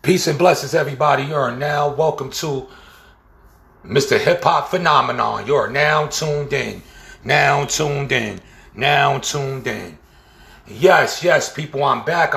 Peace and blessings, everybody. You are now welcome to Mr. Hip Hop Phenomenon. You are now tuned in. Now tuned in. Now tuned in. Yes, people, I'm back.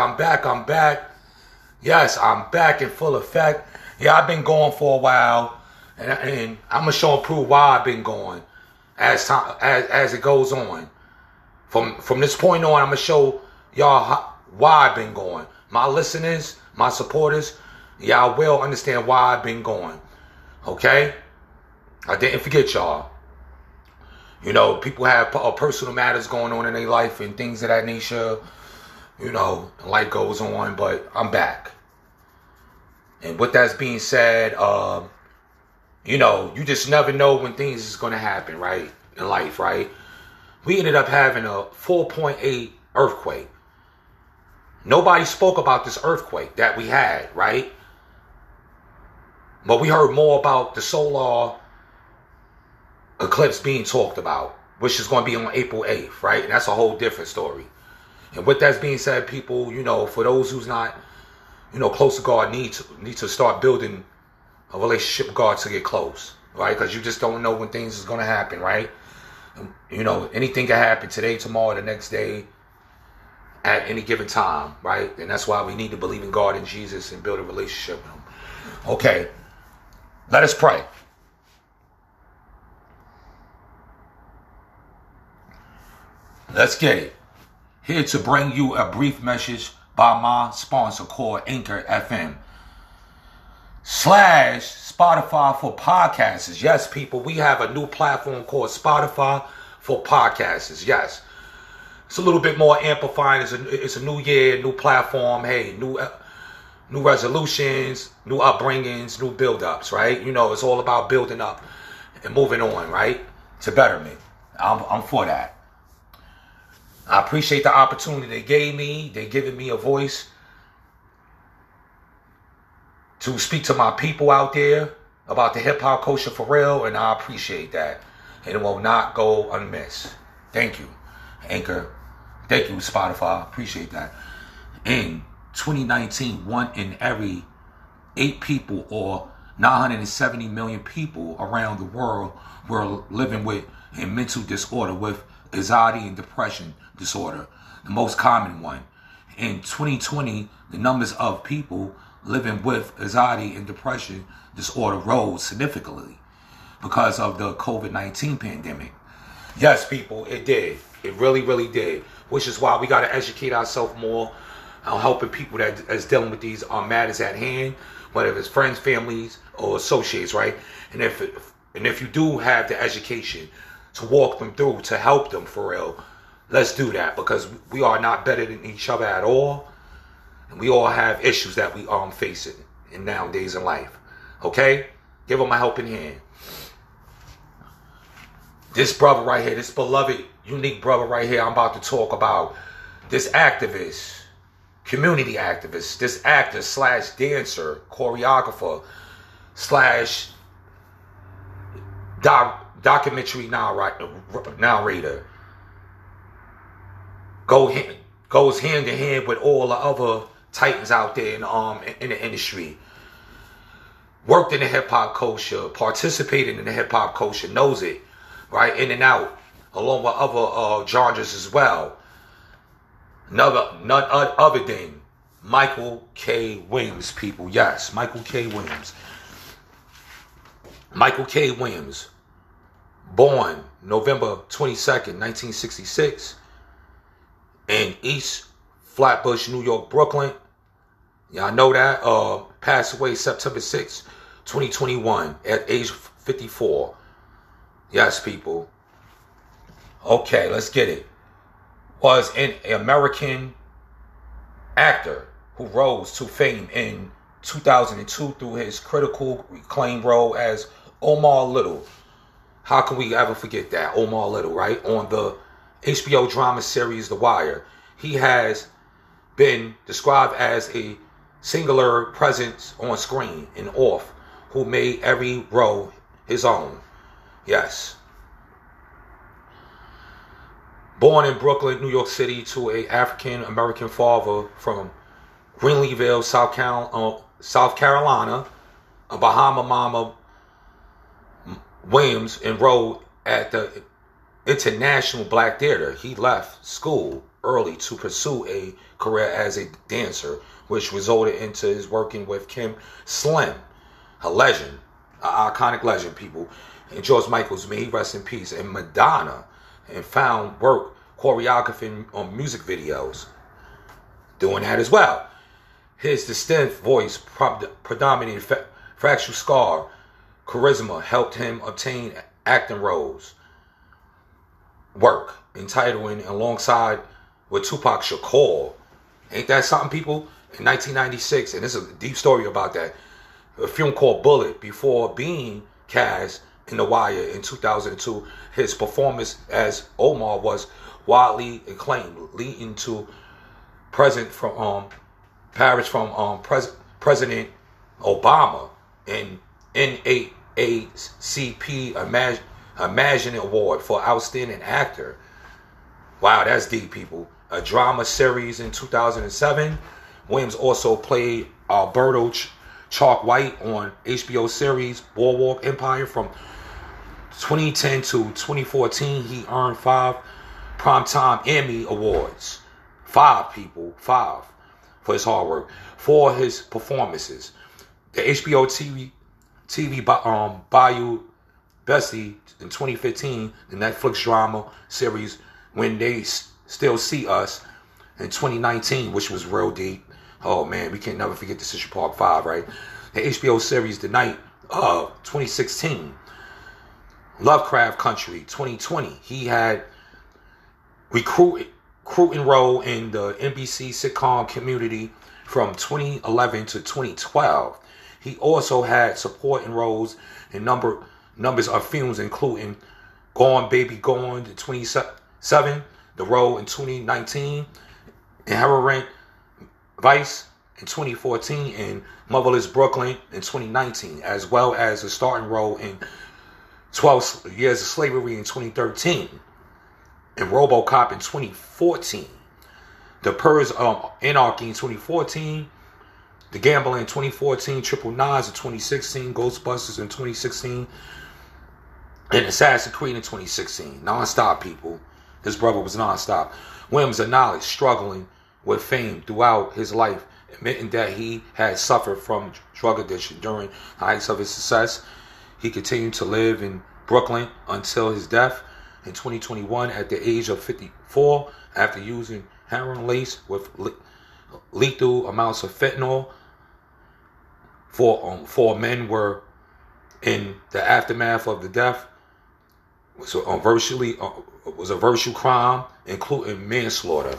Yes, I'm back in full effect. Yeah, I've been going for a while, and I'm gonna show and prove why I've been going as it goes on. From this point on, I'm gonna show y'all why I've been going. My listeners, my supporters, y'all will understand why I've been going. Okay? I didn't forget y'all. You know, people have personal matters going on in their life and things of that nature. You know, life goes on, but I'm back. And with that being said, you know, you just never know when things is going to happen, right? In life, right? We ended up having a 4.8 earthquake. Nobody spoke about this earthquake that we had, right? But we heard more about the solar eclipse being talked about, which is going to be on April 8th, right? And that's a whole different story. And with that being said, people, you know, for those who's not, you know, close to God, need to start building a relationship with God to get close, right? Because you just don't know when things is going to happen, right? You know, anything can happen today, tomorrow, the next day, at any given time, right? And that's why we need to believe in God and Jesus and build a relationship with Him. Okay, let us pray. Let's get it. Here to bring you a brief message by my sponsor called Anchor FM / Spotify for podcasters. Yes, people, we have a new platform called Spotify for podcasters. Yes. It's a little bit more amplifying. It's a new year, new platform. Hey, new resolutions, new upbringings, new build-ups, right? You know, it's all about building up and moving on, right? To betterment. I'm for that. I appreciate the opportunity they gave me. They're giving me a voice to speak to my people out there about the hip-hop culture for real, and I appreciate that. And it will not go unmissed. Thank you, Anchor. Thank you, Spotify. Appreciate that. In 2019, 1 in every 8 people, or 970 million people around the world, were living with a mental disorder, with anxiety and depression disorder, the most common one. In 2020, the numbers of people living with anxiety and depression disorder rose significantly because of the COVID-19 pandemic. Yes, people, it did. It really, really did. Which is why we got to educate ourselves more on helping people that is dealing with these matters at hand, whether it's friends, families, or associates, right? And if you do have the education to walk them through, to help them for real, let's do that, because we are not better than each other at all, and we all have issues that we are facing in nowadays in life. Okay, give them a helping hand. This brother right here, this beloved, unique brother right here, I'm about to talk about, this activist, community activist, this actor / dancer, choreographer / documentary narrator, goes hand in hand with all the other titans out there in the industry. Worked in the hip hop culture, participated in the hip hop culture, knows it, right, in and out, along with other genres as well. None other than Michael K. Williams, people. Yes, Michael K. Williams. Michael K. Williams, born November 22nd, 1966, in East Flatbush, New York, Brooklyn. Y'all know that. Passed away September 6th, 2021, at age 54. Yes, people. Okay, let's get it. Was an American actor who rose to fame in 2002 through his critical acclaimed role as Omar Little. How can we ever forget that? Omar Little, right? On the HBO drama series The Wire. He has been described as a singular presence on screen and off, who made every role his own. Yes. Born in Brooklyn, New York City, to a African American father from Greenleafville, South South Carolina, a Bahama Mama, Williams enrolled at the International Black Theater. He left school early to pursue a career as a dancer, which resulted into his working with Kim Slim, a legend, an iconic legend, people, and George Michael's, may he rest in peace, and Madonna, and found work choreographing on music videos, doing that as well. His distinct voice, predominant fractal scar, charisma helped him obtain acting roles. Work entitling alongside with Tupac Shakur. Ain't that something, people? In 1996, and this is a deep story about that, a film called Bullet, before being cast in The Wire in 2002, his performance as Omar was widely acclaimed, leading to President President Obama and NAACP Imagine Award for Outstanding Actor. Wow, that's deep, people. A drama series in 2007. Williams also played Alberto Chalk White on HBO series Boardwalk Empire. From 2010 to 2014, he earned 5 Primetime Emmy Awards. 5, people. 5 for his hard work. For his performances. The HBO TV Bayou Bessie in 2015, the Netflix drama series When They Still See Us in 2019, which was real deep. Oh man, we can never forget the Central Park 5, right? The HBO series The Night of 2016. Lovecraft Country 2020. He had recruiting role in the NBC sitcom Community from 2011 to 2012. He also had supporting roles in numbers of films, including Gone Baby Gone in 2007, The Role in 2019, Inherent Vice in 2014, and Motherless Brooklyn in 2019, as well as a starting role in 12 Years of Slavery in 2013, and RoboCop in 2014, The Purge of Anarchy in 2014, The Gambler in 2014, Triple Nines in 2016, Ghostbusters in 2016, and Assassin's Creed in 2016. Non-stop, people. His brother was non-stop. Williams acknowledged struggling with fame throughout his life, admitting that he had suffered from drug addiction. During the heights of his success, he continued to live in Brooklyn until his death in 2021 at the age of 54 after using heroin laced with lethal amounts of fentanyl. Four men were in the aftermath of the death. So was a virtual crime, including manslaughter.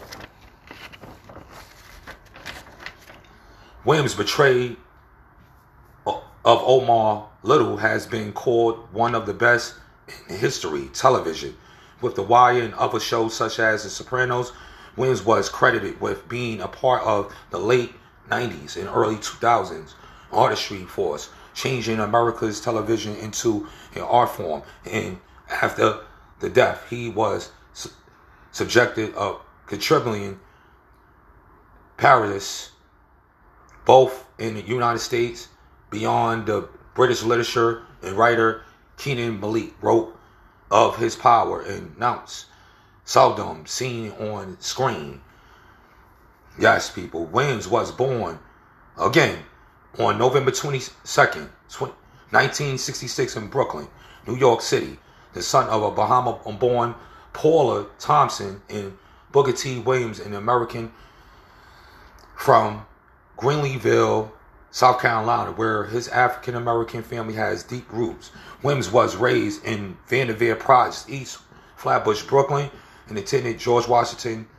Williams' portrayal of Omar Little has been called one of the best in history television. With The Wire and other shows such as The Sopranos, Williams was credited with being a part of the late 90s and early 2000s artistry force, changing America's television into an art form. And after the death, he was subjected of contributing parodies both in the United States, beyond the British literature, and writer Keenan Malik wrote of his power and announced seldom seen on screen. Yes, people. Williams was born again on November 22nd, 1966 in Brooklyn, New York City, the son of a Bahama-born Paula Thompson and Booker T. Williams, an American from Greenleeville, South Carolina, where his African-American family has deep roots. Williams was raised in Vanderveer Projects, East Flatbush, Brooklyn, and attended George Westinghouse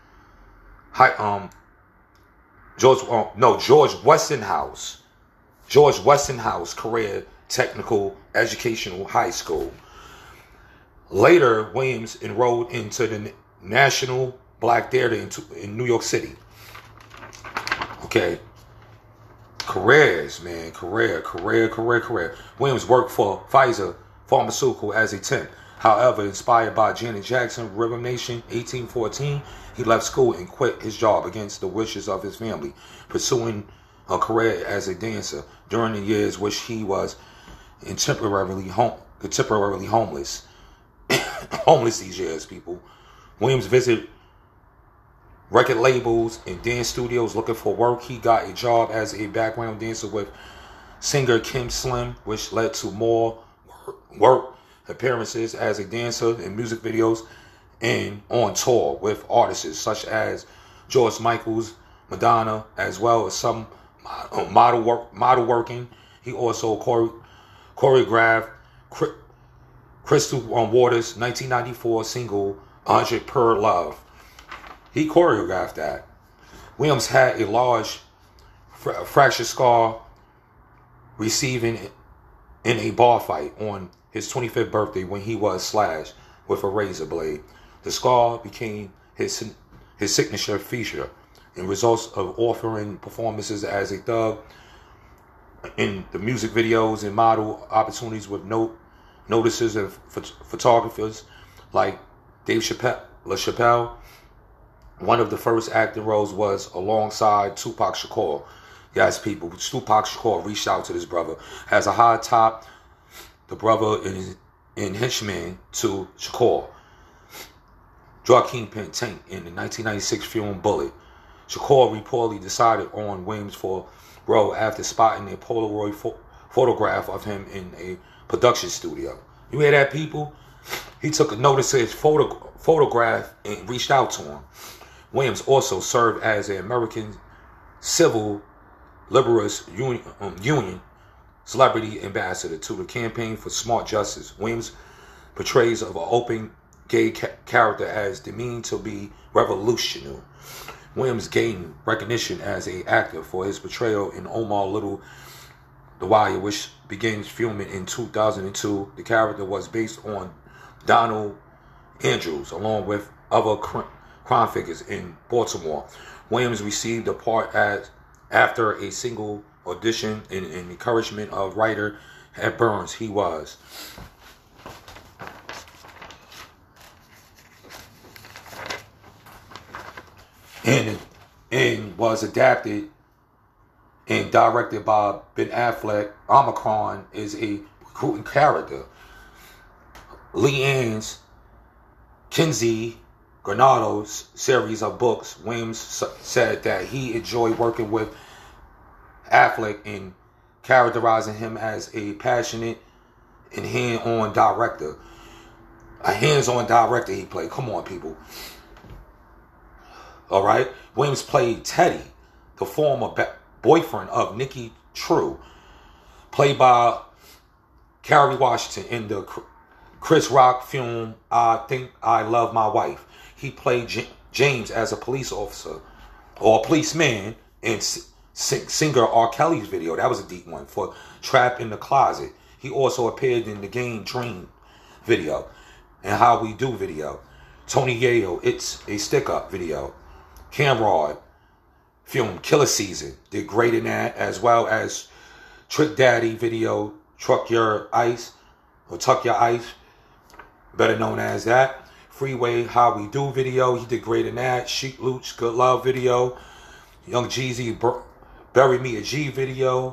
Career Technical Educational High School. Later, Williams enrolled into the National Black Theater in New York City. Okay. Careers, man. Career. Williams worked for Pfizer Pharmaceutical as a temp. However, inspired by Janet Jackson, Rhythm Nation, 1814, he left school and quit his job against the wishes of his family, pursuing a career as a dancer during the years which he was temporarily homeless. Homeless these years, people. Williams visited record labels and dance studios looking for work. He got a job as a background dancer with singer Kim Slim, which led to more work appearances as a dancer in music videos and on tour with artists such as George Michaels, Madonna, as well as some model working. He also choreographed Crystal Waters' 1994 single 100 Per Love. He choreographed that. Williams had a large fracture scar receiving in a bar fight on his 25th birthday when he was slashed with a razor blade. The scar became his signature feature in results of offering performances as a thug in the music videos and model opportunities with notices of photographers like Dave LaChapelle. One of the first acting roles was alongside Tupac Shakur. Yes, people, Tupac Shakur reached out to this brother as a high top, the brother in henchman to Shakur. Drug kingpin Tank in the 1996 film Bullet. Shakur reportedly decided on Williams for role after spotting a Polaroid photograph of him in a production studio. You hear that, people? He took a notice of his photograph and reached out to him. Williams also served as an American Civil Liberties Union celebrity ambassador to the Campaign for Smart Justice. Williams portrays of an open gay character as deemed to be revolutionary. Williams gained recognition as an actor for his portrayal in Omar Little, The Wire, which began filming in 2002. The character was based on Donald Andrews, along with other crime figures in Baltimore. Williams received the part after a single audition and encouragement of writer Ed Burns. He was and was adapted and directed by Ben Affleck. Omicron is a recruiting character. Leanne's Kinsey Granado's series of books. Williams said that he enjoyed working with Affleck and characterizing him as a passionate and hands-on director. A hands-on director he played. Come on, people. All right. Williams played Teddy, the former boyfriend of Nikki True, played by Kerry Washington in the Chris Rock film I Think I Love My Wife. He played James as a police officer or a policeman in singer R. Kelly's video. That was a deep one for Trapped in the Closet. He also appeared in the Game Dream video and How We Do video. Tony Yayo, It's a Stick-Up video. Camrod film Killer Season did great in that, as well as Trick Daddy video Tuck Your Ice, better known as that. Freeway How We Do video, he did great in that. Sheik Luch Good Love video. Young Jeezy Bury Me a G video.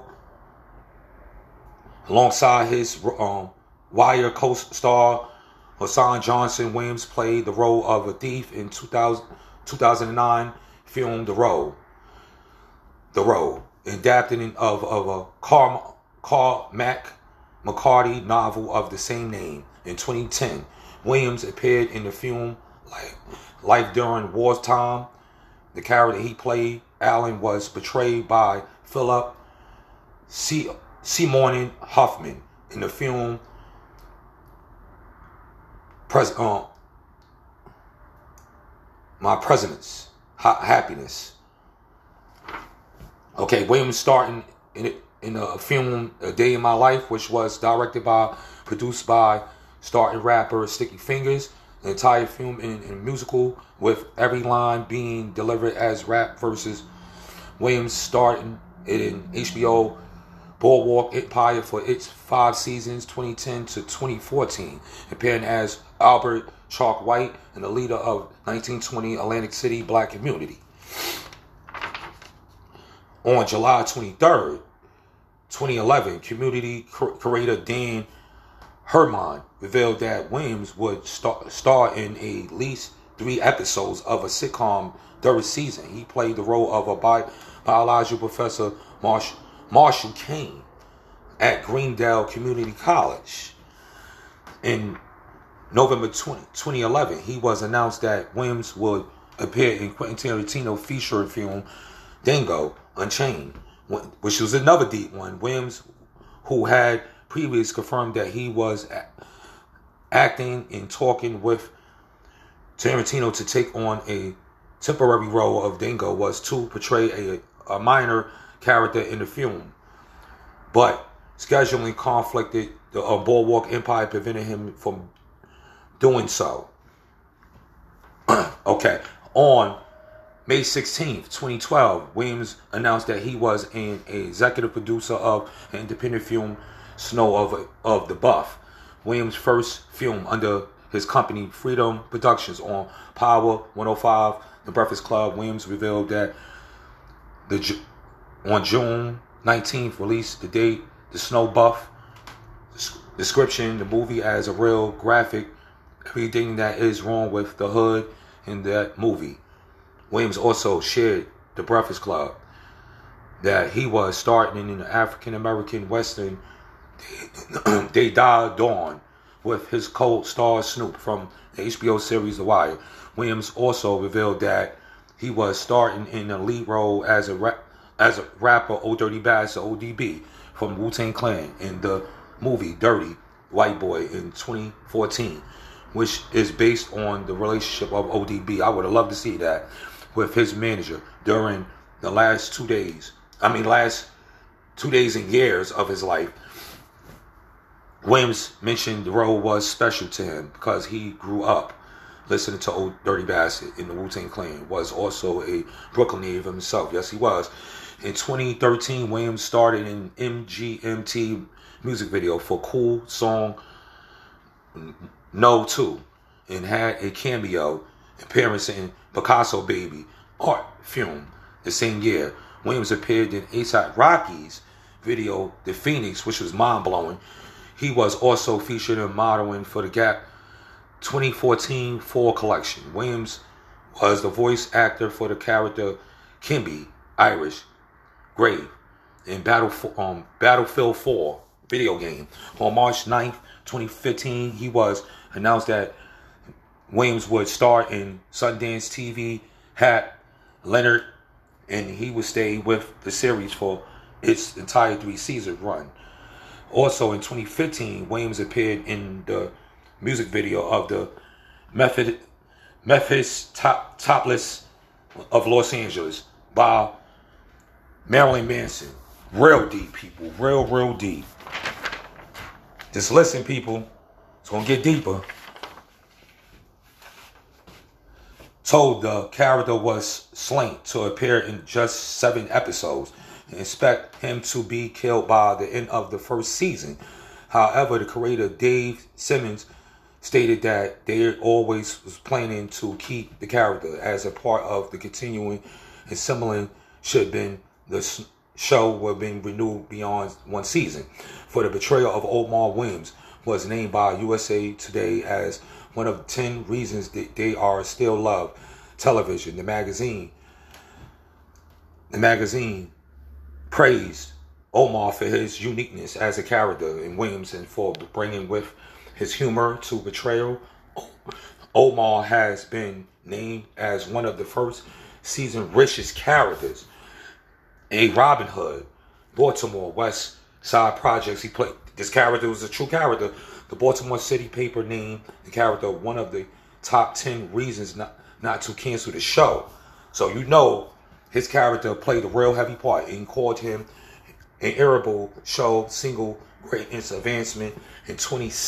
Alongside his Wire co-star Hassan Johnson, Williams played the role of a thief in 2009 film The Road, adapted of a Carl McCarty novel of the same name. In 2010, Williams appeared in the film Life During Wartime. The character he played, Alan, was portrayed by Philip Seymour Hoffman in the film My President's Happiness. Okay, Williams starting in a film A Day in My Life, which was produced by starting rapper Sticky Fingers. The entire film in musical, with every line being delivered as rap verses. Williams starting it in HBO Boardwalk Empire for its 5 seasons, 2010 to 2014, appearing as Albert Chalk White and the leader of 1920 Atlantic City black community. On July 23rd, 2011, community curator Dan Herman revealed that Williams would star in at least 3 episodes of a sitcom third season. He played the role of a biology professor, Marshall Kane, at Greendale Community College. In November 2011, he was announced that Williams would appear in Quentin Tarantino feature film Django Unchained, which was another deep one. Williams, who had previously confirmed that he was acting and talking with Tarantino to take on a temporary role of Dingo, was to portray a minor character in the film. But scheduling conflicted. The Boardwalk Empire prevented him from doing so. Okay. On May 16th, 2012, Williams announced that he was an executive producer of an independent film, Snow of the Buff. Williams' first film under his company, Freedom Productions, on Power 105, The Breakfast Club. Williams revealed that on June 19th, released the date, The Snow Buff. Description, the movie as a real graphic, everything that is wrong with the hood in that movie. Williams also shared The Breakfast Club, that he was starting in the African-American Western They Die Dawn with his co-star Snoop from the HBO series The Wire. Williams also revealed that he was starting in a lead role as a rapper, Old Dirty Bastard, ODB, from Wu-Tang Clan in the movie Dirty White Boy in 2014, which is based on the relationship of ODB. I would have loved to see that with his manager during the last 2 days and years of his life. Williams mentioned the role was special to him because he grew up listening to Old Dirty Bastard in the Wu-Tang Clan, was also a Brooklyn native himself. Yes, he was. In 2013, Williams started an MGMT music video for Cool song No 2 and had a cameo appearance in Picasso Baby art film the same year. Williams appeared in A$AP Rocky's video The Phoenix, which was mind-blowing. He was also featured in modeling for the Gap 2014 Fall collection. Williams was the voice actor for the character Kimby Irish Grave in Battlefield 4 video game. On March 9th, 2015, he was announced that Williams would star in Sundance TV Hat Leonard, and he would stay with the series for its entire 3-season run. Also in 2015, Williams appeared in the music video of the Memphis Topless of Los Angeles by Marilyn Manson. Real deep, people. Real deep. Just listen, people. It's going to get deeper. Told the character was slain to appear in just 7 episodes and expect him to be killed by the end of the first season. However, the creator Dave Simmons stated that they always was planning to keep the character as a part of the continuing and similar should been the show would have been renewed beyond 1 season. For the portrayal of Omar Williams was named by USA Today as one of 10 reasons that they are still love television. The magazine praised Omar for his uniqueness as a character in Williams and for bringing with his humor to portrayal. Omar has been named as one of the first season richest characters. A Robin Hood, Baltimore West Side Projects. He played this character was a true character. The Baltimore City paper named the character one of the top 10 reasons not to cancel the show. So you know his character played a real heavy part and called him an irritable show single great advancement in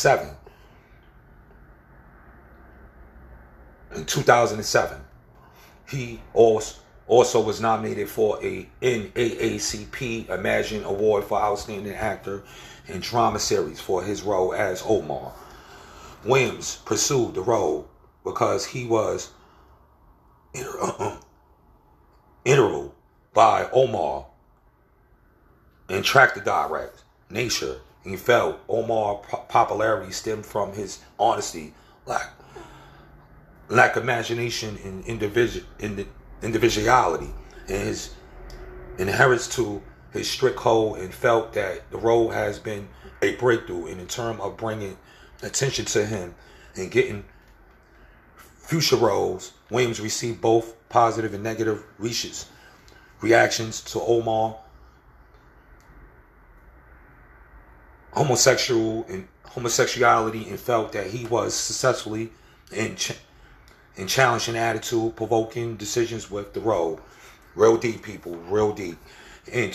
2007. He also was nominated for a NAACP Imagine Award for Outstanding Actor in Drama Series for his role as Omar. Williams pursued the role because he was integral by Omar and tracked the direct nature. He felt Omar's popularity stemmed from his honesty, lack of imagination, and individuality, and his adherence to his strict code, and felt that the role has been a breakthrough in terms of bringing attention to him and getting future roles. Williams received both positive and negative reactions to Omar homosexuality, and felt that he was successfully in challenging attitude, provoking decisions with the role. Real deep, people, real deep. In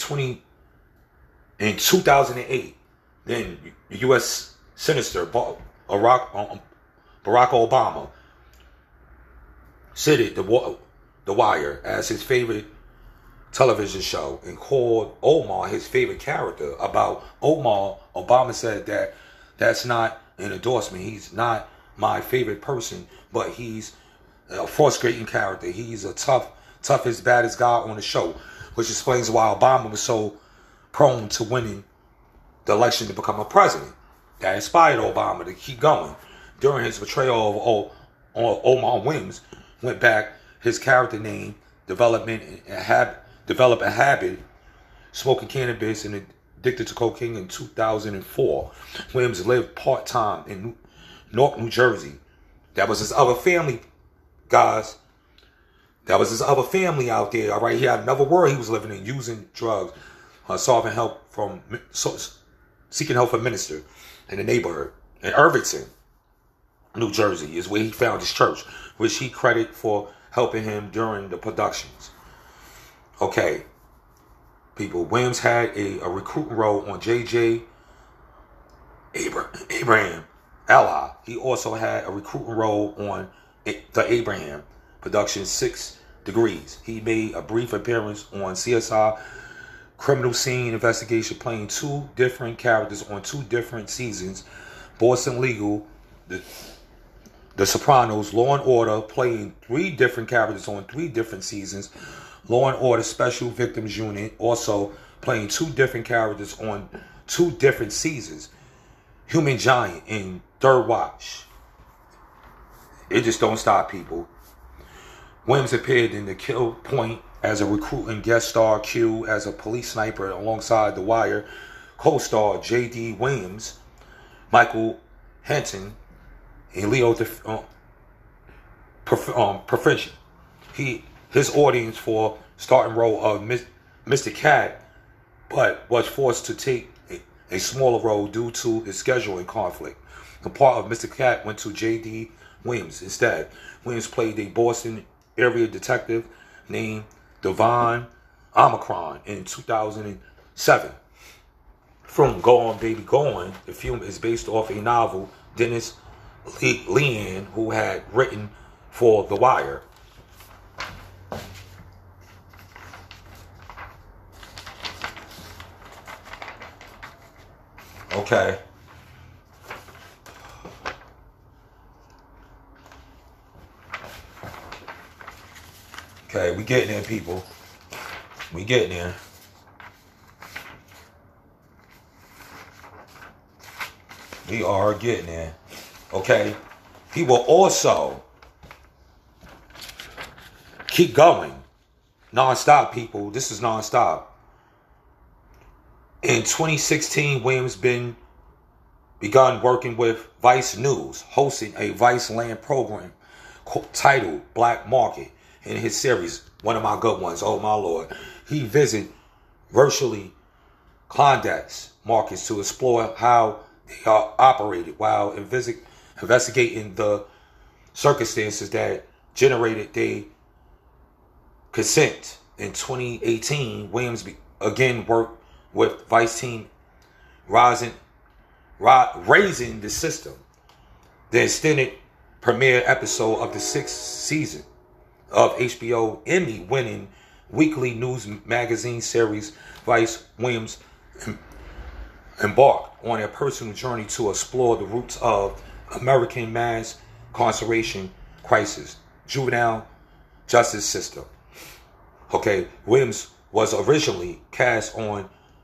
2008, then U.S. Senator Barack Obama cited The Wire as his favorite television show and called Omar his favorite character. About Omar, Obama said that that's not an endorsement. He's not my favorite person, but he's a frustrating character. He's a toughest, baddest guy on the show, which explains why Obama was so prone to winning the election to become a president. That inspired Obama to keep going. During his portrayal of Omar Williams, went back his character name, developed a habit, smoking cannabis and addicted to cocaine in 2004. Williams lived part-time in Newark, New Jersey. That was his other family, guys. That was his other family out there. All right, he had another world he was living in, using drugs, seeking help from minister in the neighborhood. In Irvington, New Jersey, is where he found his church, which he credited for helping him during the productions. Okay, people. Williams had a recruiting role on J.J. Abraham Ally. He also had a recruiting role on the Abraham production 6 Degrees. He made a brief appearance on CSI Criminal Scene Investigation, playing 2 different characters on 2 different seasons. Boston Legal, The Sopranos, Law and Order, playing 3 different characters on 3 different seasons. Law and Order Special Victims Unit, also playing 2 different characters on 2 different seasons. Human Giant in Third Watch. It just don't stop, people. Williams appeared in The Kill Point as a recruiting guest star, Q as a police sniper alongside The Wire co-star J.D. Williams, Michael Hinton, and Leo Profession. His audience for starting role of Mr. Cat, but was forced to take a smaller role due to his scheduling conflict. The part of Mr. Cat went to J.D. Williams instead. Williams played a Boston area detective named Devon Omicron in 2007. From Go On Baby Go On, the film is based off a novel Dennis Lehan, who had written for The Wire. Okay. Okay, we getting there, people. We getting there. We are getting there. Okay. He will also keep going. Non-stop, people. This is non-stop. In 2016, Williams begun working with Vice News, hosting a Vice Land program titled Black Market. In his series, one of my good ones, oh my Lord, he visited virtually Klondike markets to explore how they are operated while investigating the circumstances that generated their consent. In 2018, Williams again worked with Vice team raising the system. The extended premiere episode of the 6th season of HBO Emmy-winning weekly news magazine series, Vice Williams embarked on a personal journey to explore the roots of American mass incarceration crisis, juvenile justice system. Okay, Williams was originally cast on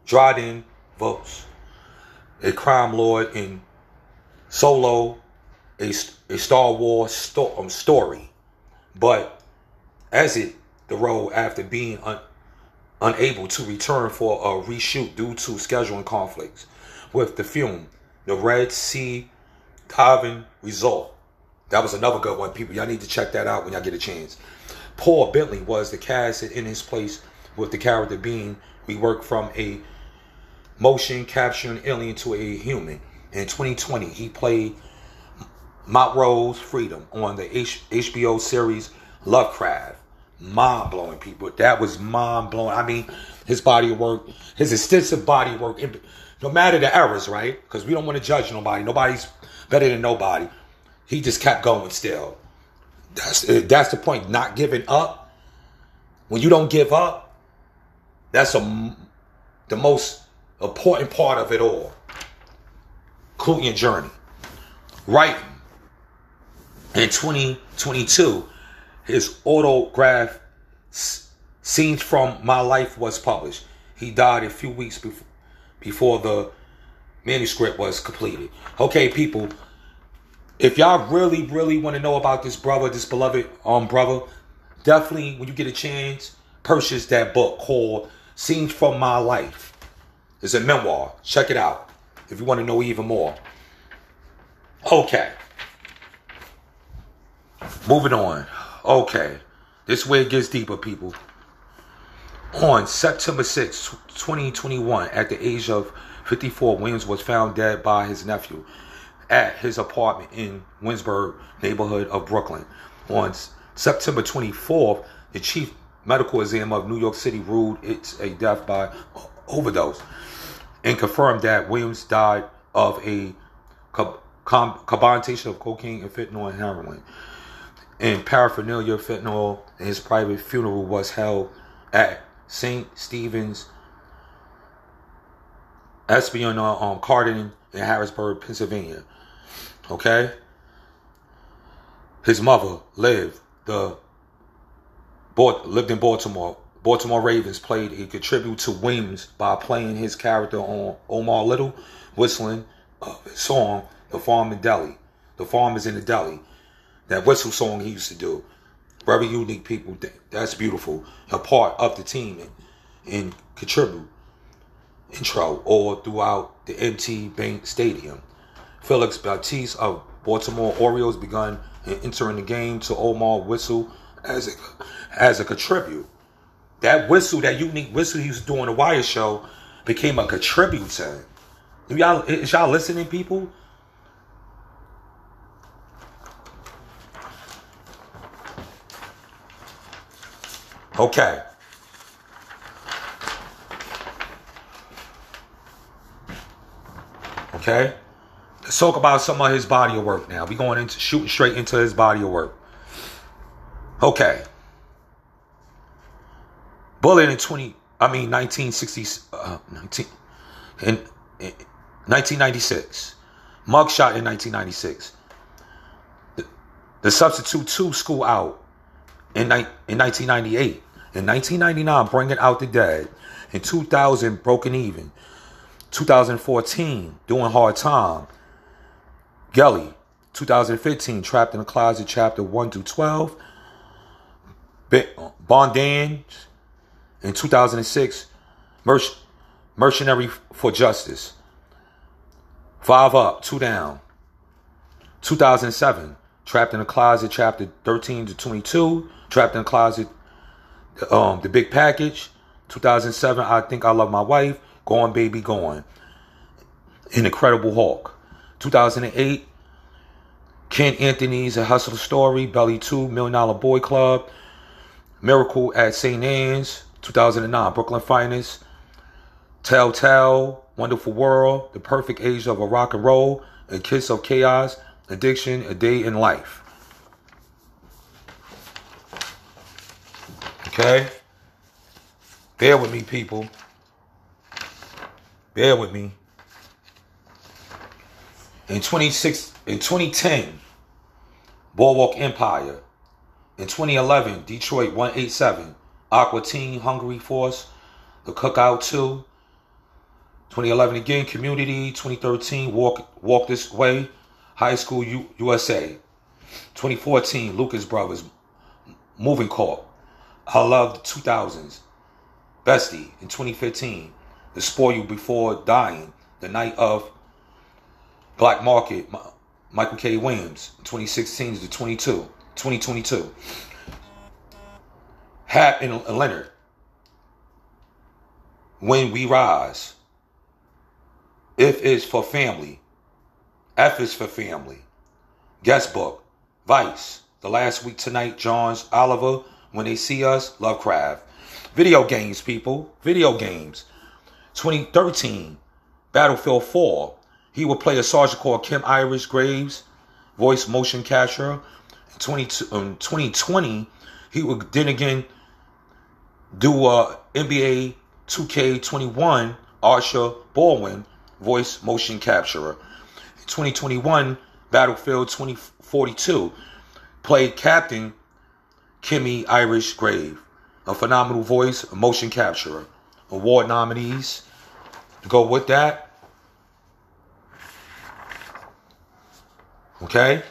Dryden Votes, a crime lord in Solo, a Star Wars story. But as the road after being unable to return for a reshoot due to scheduling conflicts with the film, the Red Sea Diving Result. That was another good one, people. Y'all need to check that out when y'all get a chance. Paul Bentley was the cast in his place, with the character being reworked from a motion capturing alien to a human. In 2020, he played Montrose Freedom on the HBO series Lovecraft. Mind-blowing, people. That was mind-blowing. I mean, his body of work, his extensive body of work, no matter the errors, right? Because we don't want to judge nobody. Nobody's better than nobody. He just kept going still. That's the point. Not giving up. When you don't give up, that's the most important part of it all. Including your journey. Writing. In 2022, his autograph Scenes from My Life was published. He died a few weeks before the manuscript was completed. Okay, people, if y'all really, really want to know about this brother, this beloved brother, definitely, when you get a chance, purchase that book called Scenes from My Life. It's a memoir. Check it out if you want to know even more. Okay. Moving on. Okay. This is where it gets deeper, people. On September 6, 2021, at the age of 54, Williams was found dead by his nephew at his apartment in Winsburg neighborhood of Brooklyn. On September 24th, the chief medical exam of New York City ruled it a death by overdose and confirmed that Williams died of a combination of cocaine and fentanyl and heroin. And paraphernalia fentanyl, and his private funeral was held at St. Stephen's Espionage Garden in Harrisburg, Pennsylvania. Okay? His mother lived in Baltimore. Baltimore Ravens played a tribute to Williams by playing his character on Omar Little, whistling his song, The Farm in Delhi. The Farm is in the Deli. That whistle song he used to do. Very unique, people. That's beautiful. A part of the team and contribute intro all throughout the MT Bank Stadium. Felix Baptiste of Baltimore Orioles begun entering the game to Omar whistle as a contribute. That whistle, that unique whistle he used to do on the Wire Show, became a contributor. Is y'all listening, people? Okay. Okay. Let's talk about some of his body of work now. We're going into shooting straight into his body of work. Okay. Bullet in 1996. Mugshot in 1996. The Substitute 2 School Out in 1998. In 1999, Bringing Out the Dead. In 2000, Broken Even. 2014, Doing Hard Time. Gelly. 2015, Trapped in the Closet, Chapter 1 through 12. Bondage. In 2006, Mercenary for Justice. 5 Up, 2 Down. 2007, Trapped in the Closet, Chapter 13 to 22. Trapped in the Closet, The Big Package. 2007, I Think I Love My Wife. Gone Baby Gone. An Incredible Hulk. 2008, Ken Anthony's A Hustler Story. Belly 2, $1 Million Boy Club. Miracle at St. Anne's. 2009, Brooklyn Finest. Telltale, Wonderful World, The Perfect Age of a Rock and Roll, A Kiss of Chaos, Addiction, A Day in Life. Okay? Bear with me, people. Bear with me. In 2010, Boardwalk Empire. In 2011, Detroit 187, Aqua Teen, Hungry Force, The Cookout 2, 2011 again, Community. 2013, Walk This Way, High School USA. 2014, Lucas Brothers, Moving Corp. I Love the 2000s, Bestie. In 2015, The Spoil You Before Dying, The Night of Black Market, Michael K. Williams. In 2016 is the 2022. Hap and Leonard, When We Rise. If is for family. F is for family. Guest book. Vice. The Last Week Tonight. Johns Oliver. When They See Us. Lovecraft. Video games, people. Video games. 2013. Battlefield 4. He would play a sergeant called Kim Irish Graves. Voice motion capture. In 2020, he would then again do NBA 2K21. Arsha Baldwin. Voice motion capturer. In 2021, Battlefield 2042, played Captain Kimmy Irish Grave, a phenomenal voice, motion capturer. Award nominees to go with that. Okay,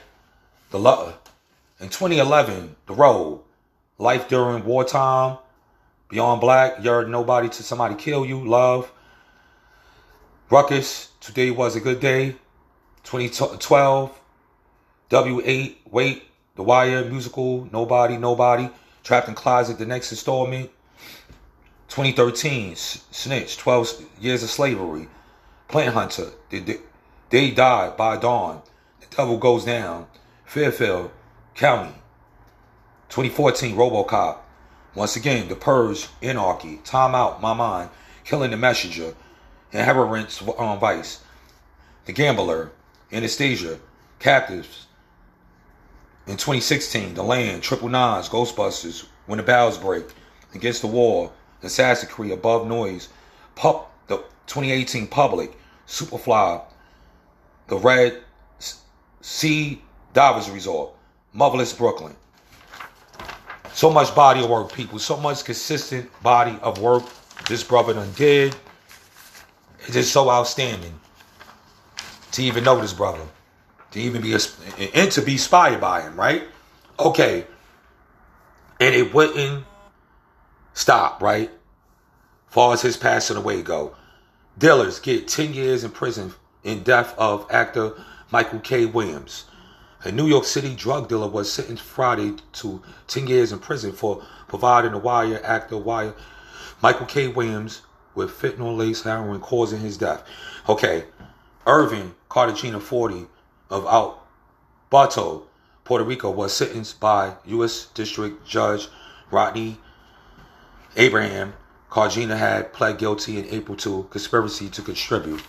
in 2011, The Road, Life During Wartime, Beyond Black, You're Nobody Till Somebody Kill You, Love. Ruckus, Today Was a Good Day. 2012, W8, Wait, The Wire, Musical, Nobody. Trapped in Closet, the next installment. 2013, Snitch, 12 Years of Slavery. Plant Hunter, They Died by Dawn. The Devil Goes Down. Fairfield County. 2014, RoboCop. Once again, The Purge, Anarchy. Time Out, My Mind. Killing the Messenger. Inheritance, Vice. The Gambler. Anastasia. Captives. In 2016, The Land, Triple Nines, Ghostbusters, When the Bells Break, Against the Wall, Assassin's Creed, Above Noise, the 2018 Public, Superfly, The Red Sea Divers Resort, Motherless Brooklyn. So much body of work, people. So much consistent body of work this brother done did. It's just so outstanding to even know this brother, to even be and to be inspired by him, right? Okay, and it wouldn't stop, right? Far as his passing away go, dealers get 10 years in prison in death of actor Michael K. Williams. A New York City drug dealer was sentenced Friday to 10 years in prison for providing the Wire actor Michael K. Williams with fentanyl-laced heroin, causing his death. Okay, Irvin Cartagena, 40, of Alberto, Puerto Rico, was sentenced by U.S. District Judge Rodney Abraham. Cartagena had pled guilty in April to conspiracy to contribute.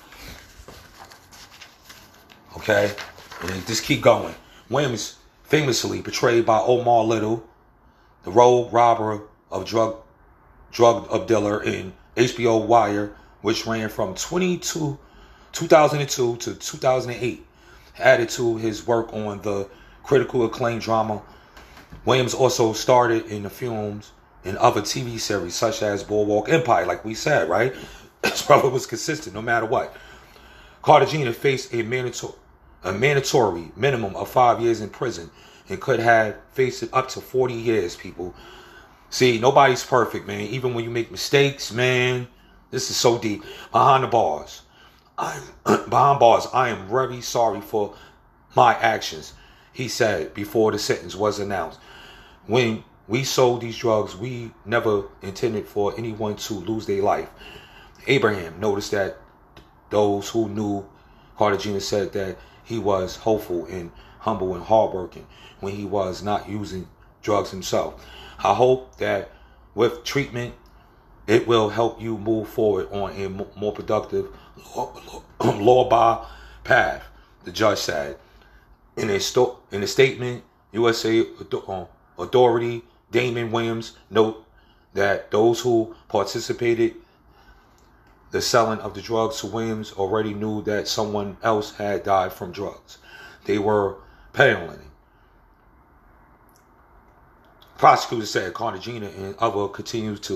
Okay, and just keep going. Williams, famously portrayed by Omar Little, the rogue robber of drug dealer in HBO Wire, which ran from 2002 to 2008, added to his work on the critical acclaimed drama. Williams also starred in the films and other TV series such as Boardwalk Empire, like we said, right? His brother was consistent no matter what. Cartagena faced a mandatory minimum of 5 years in prison and could have faced it up to 40 years, people. See, nobody's perfect, man. Even when you make mistakes, man, this is so deep. Behind bars, I am very sorry for my actions, he said before the sentence was announced. When we sold these drugs, we never intended for anyone to lose their life. Abraham noticed that those who knew Cartagena said that he was hopeful and humble and hardworking when he was not using drugs himself. I hope that with treatment, it will help you move forward on a more productive, law-abiding path, the judge said. In a statement, USA Authority Damon Williams note that those who participated the selling of the drugs to Williams already knew that someone else had died from drugs they were peddling. Prosecutors said Cartagena and other continues to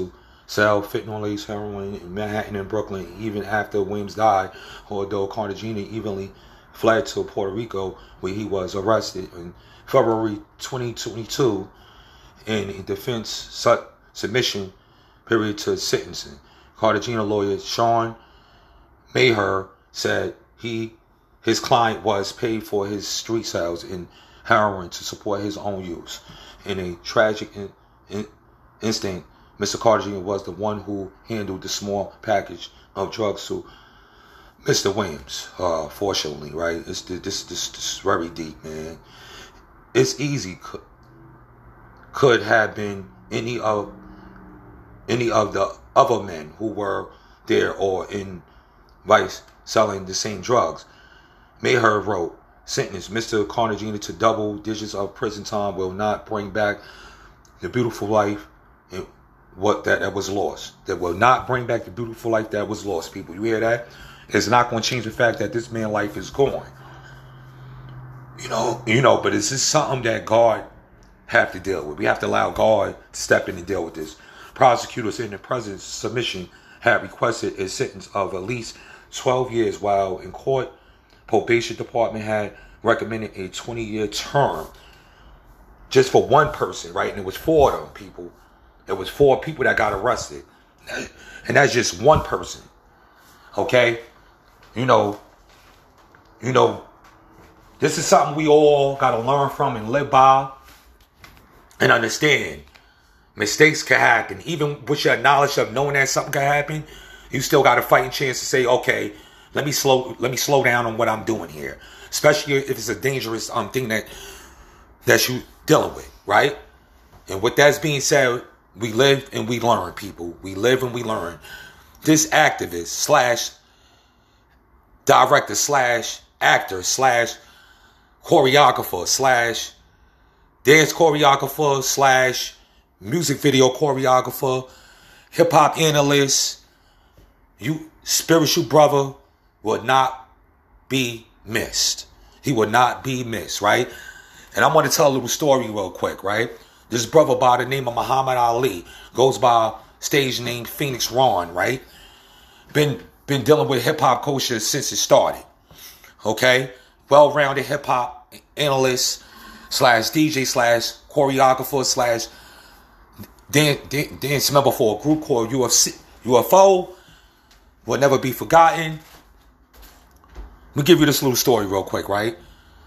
sell fentanyl-laced heroin in Manhattan and Brooklyn even after Williams died, although Cartagena evenly fled to Puerto Rico, where he was arrested in February 2022 in defense submission period to sentencing. Cartagena lawyer Sean Maher said his client was paid for his street sales in heroin to support his own use. In a tragic instinct, Mr. Cartagena was the one who handled the small package of drugs to Mr. Williams. Fortunately, right? This is very deep, man. It's easy. Could have been any of the other men who were there or in Vice selling the same drugs. Maher wrote, sentence Mr. Cartagena to double digits of prison time will not bring back the beautiful life and what that was lost. That will not bring back the beautiful life that was lost, people. You hear that? It's not going to change the fact that this man's life is gone. You know, but it's just something that God have to deal with. We have to allow God to step in and deal with this. Prosecutors in the president's submission had requested a sentence of at least 12 years, while in court, probation department had recommended a 20-year term just for one person, right? And it was 4 of them people. It was 4 people that got arrested. And that's just one person. Okay? You know, this is something we all got to learn from and live by and understand. Mistakes can happen. Even with your knowledge of knowing that something can happen, you still got a fighting chance to say, okay, let me slow down on what I'm doing here. Especially if it's a dangerous thing that you dealing with, right? And with that being said, we live and we learn, people. We live and we learn. This activist slash director slash actor slash choreographer slash dance choreographer slash music video choreographer, hip hop analyst, you spiritual brother will not be missed. He will not be missed, right? And I'm going to tell a little story real quick, right? This brother by the name of Muhammad Ali goes by stage name Phoenix Ron, right? Been dealing with hip hop culture since it started. Okay? Well-rounded hip hop analyst slash DJ slash choreographer slash dance member for a group called UFO. Will never be forgotten. Let me give you this little story real quick, right?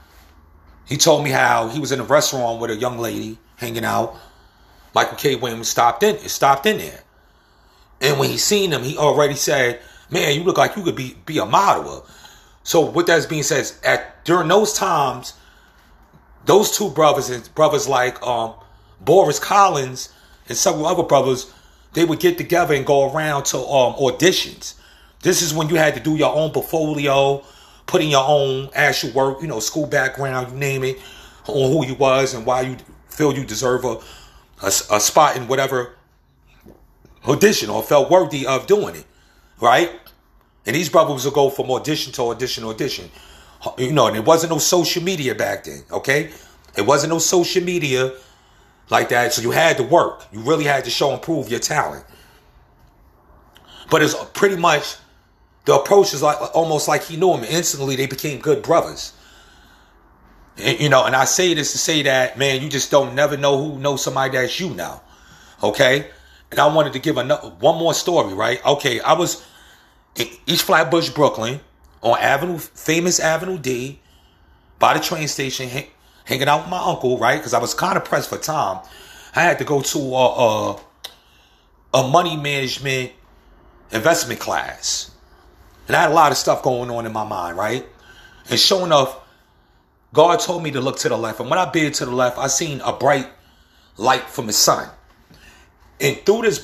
He told me how he was in a restaurant with a young lady hanging out. Michael K. Williams stopped in there. And when he seen him, he already said, man, you look like you could be a model. So with that being said, during those times, those two brothers like Boris Collins and several other brothers, they would get together and go around to auditions. This is when you had to do your own portfolio, put in your own actual work, school background, you name it, on who you was and why you feel you deserve a spot in whatever audition or felt worthy of doing it, right? And these brothers would go from audition to audition to audition. And it wasn't no social media back then, okay? It wasn't no social media like that, so you had to work. You really had to show and prove your talent. But it's pretty much, the approach is like almost like he knew him. Instantly, they became good brothers. And I say this to say that, man, you just don't never know who knows somebody that's you now, okay? And I wanted to give one more story, right? Okay, I was in East Flatbush, Brooklyn, on famous Avenue D, by the train station, hanging out with my uncle, right? Because I was kind of pressed for time. I had to go to a money management investment class. And I had a lot of stuff going on in my mind, right? And sure enough, God told me to look to the left. And when I bid to the left, I seen a bright light from the sun. And through this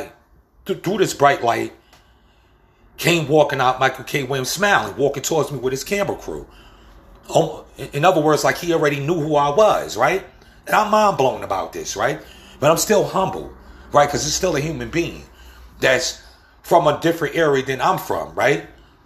bright light, came walking out Michael K. Williams smiling, walking towards me with his camera crew. In other words, like he already knew who I was, right? And I'm mind blown about this, right? But I'm still humble, right? Because it's still a human being that's from a different area than I'm from, right?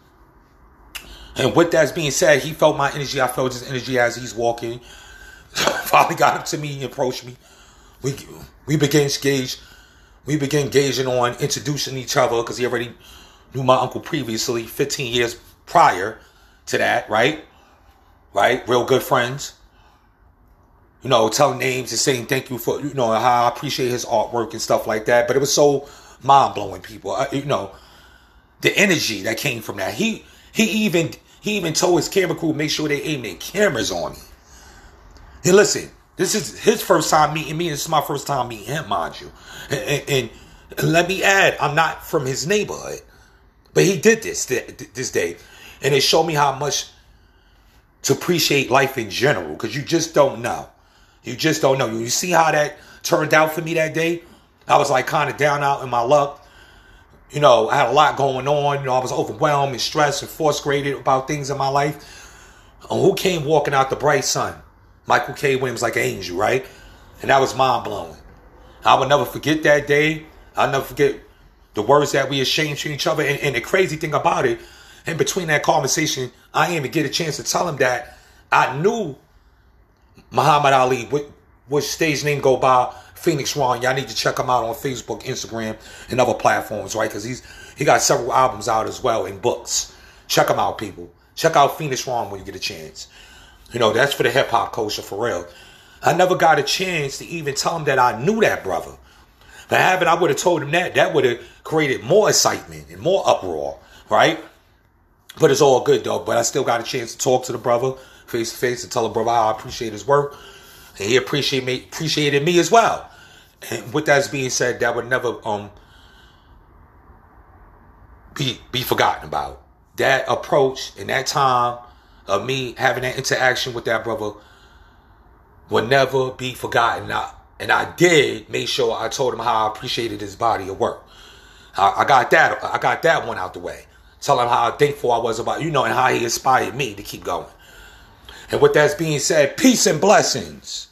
And with that being said, he felt my energy. I felt his energy as he's walking. Finally got up to me and approached me. We began to engage. we began engaging on introducing each other because he already knew my uncle previously, 15 years prior to that, right? Right? Real good friends. You know, telling names and saying thank you for, you know, how I appreciate his artwork and stuff like that. But it was so mind-blowing, people. You know, the energy that came from that. He even told his camera crew, make sure they aim their cameras on me. And listen, this is his first time meeting me. This is my first time meeting him, mind you. And let me add, I'm not from his neighborhood. But he did this day. And it showed me how much to appreciate life in general. Because you just don't know. You just don't know. You see how that turned out for me that day? I was like kind of down out in my luck. You know, I had a lot going on. You know, I was overwhelmed and stressed and frustrated about things in my life. And who came walking out the bright sun? Michael K. Williams, like an angel, right? And that was mind-blowing. I will never forget that day. I'll never forget the words that we exchanged to each other. And the crazy thing about it, in between that conversation, I didn't even get a chance to tell him that I knew Muhammad Ali, which stage name go by, Phoenix Ron. Y'all need to check him out on Facebook, Instagram, and other platforms, right? Because he got several albums out as well and books. Check him out, people. Check out Phoenix Ron when you get a chance. You know, that's for the hip-hop culture, for real. I never got a chance to even tell him that I knew that brother. But having I would have told him that would have created more excitement and more uproar, right? But it's all good, though. But I still got a chance to talk to the brother face to face and tell the brother how I appreciate his work. And he appreciated me as well. And with that being said, that would never be forgotten about. That approach and that time of me having that interaction with that brother will never be forgotten. And I did make sure I told him how I appreciated his body of work. I got that one out the way. Tell him how thankful I was about, you know, and how he inspired me to keep going. And with that being said, peace and blessings.